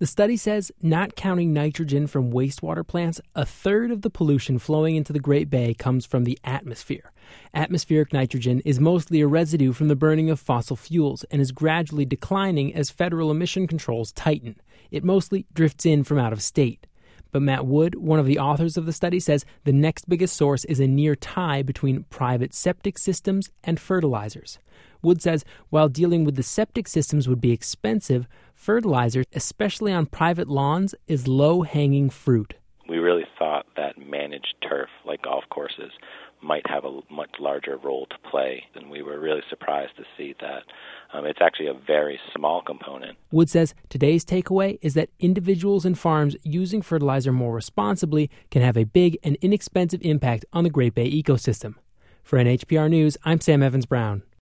The study says, not counting nitrogen from wastewater plants, a third of the pollution flowing into the Great Bay comes from the atmosphere. Atmospheric nitrogen is mostly a residue from the burning of fossil fuels and is gradually declining as federal emission controls tighten. It mostly drifts in from out of state. But Matt Wood, one of the authors of the study, says the next biggest source is a near tie between private septic systems and fertilizers. Wood says while dealing with the septic systems would be expensive, fertilizer, especially on private lawns, is low-hanging fruit. We really thought that managed turf, like golf courses, might have a much larger role to play, and we were really surprised to see that it's actually a very small component. Wood says today's takeaway is that individuals and farms using fertilizer more responsibly can have a big and inexpensive impact on the Great Bay ecosystem. For NHPR News, I'm Sam Evans-Brown.